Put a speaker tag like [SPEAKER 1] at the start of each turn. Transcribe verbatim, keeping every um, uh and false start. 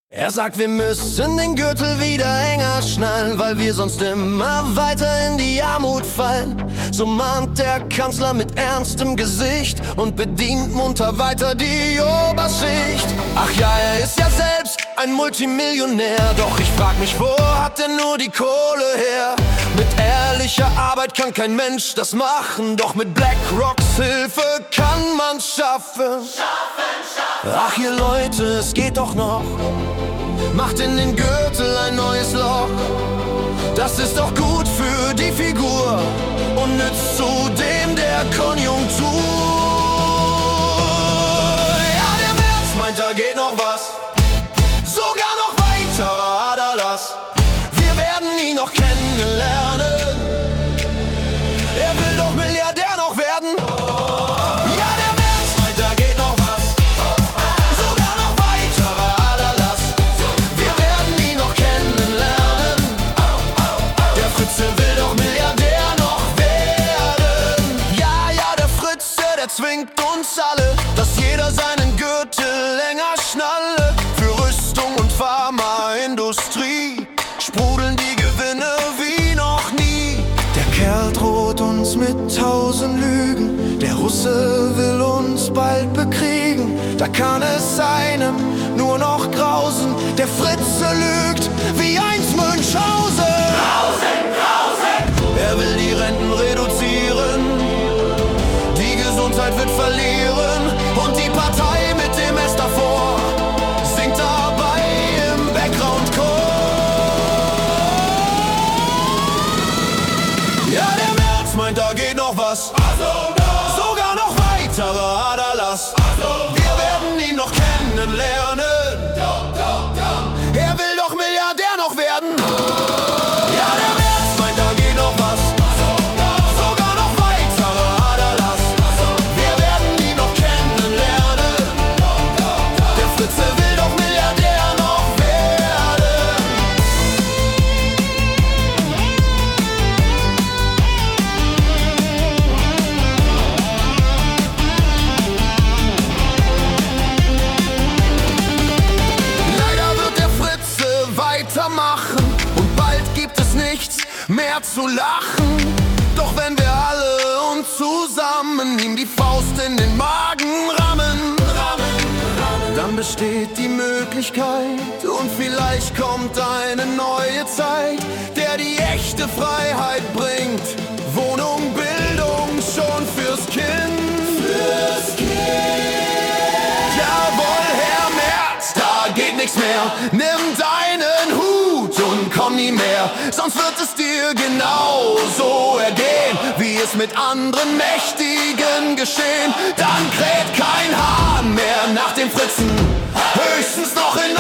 [SPEAKER 1] Er sagt, wir müssen den Gürtel wieder enger schnallen, weil wir sonst immer weiter in die Armut fallen. So mahnt der Kanzler mit ernstem Gesicht und bedient munter weiter die Oberschicht. Ach ja, er ist ja selbst ein Multimillionär, doch ich frag mich, wo hat er nur die Kohle her? Mit ehrlicher Arbeit kann kein Mensch das machen, doch mit BlackRocks Hilfe kann man's schaffen. Schaffen, schaffen. Ach ihr Leute, es geht doch noch. Macht in den Gürtel ein neues Loch. Das ist doch gut für die Figur und nützt zudem der Konjunktur. Ja, der März meint, da geht noch was, sogar noch weiterer Aderlass. Wir werden ihn noch kennenlernen. Er will doch Milliardär noch werden. Ja, der März meint, da geht noch was, sogar noch weiterer Aderlass. Wir werden ihn noch kennenlernen. Der Fritze will doch Milliardär noch werden. Ja, ja, der Fritze, der zwingt uns alle, dass jeder seinen Gürtel länger schnalle. Für Rüstung und Pharmaindustrie sprudeln die Gewinne wie noch nie. Der Kerl droht uns mit tausend Lügen, der Russe will uns bald bekriegen. Da kann es einem nur noch grausen, der Fritze lügt wie einst Münchhausen. Grausen, grausen. Er will die Renten reduzieren, die Gesundheit wird verlieren und die Partei mit dem S davor singt dabei im Background-Chor. Ja, der März meint, da geht noch was, sogar noch weiterer Aderlass. Wir werden ihn noch kennenlernen. Er will doch Milliardär noch werden. Ja, der März meint, da geht noch was, sogar noch weiterer Aderlass. Wir werden ihn noch kennenlernen. Der Fritze will doch Milliardär noch werden. Leider wird der Fritze weitermachen und bald gibt es nichts mehr zu lachen. Doch wenn wir alle uns zusammen ihm die Faust in den Magen rammen, dann besteht die Möglichkeit und vielleicht kommt eine neue Zeit, der die echte Freiheit bringt. Wohnung, Bildung schon fürs Kind. Fürs Kind. Jawohl, Herr Merz, da geht nichts mehr. Nimm deinen Hut und komm nie mehr, sonst wird es dir genauso ergehen, wie es mit anderen Mächtigen geschehen. Dann kräht kein Hahn mehr nach dem Fritzen, höchstens noch in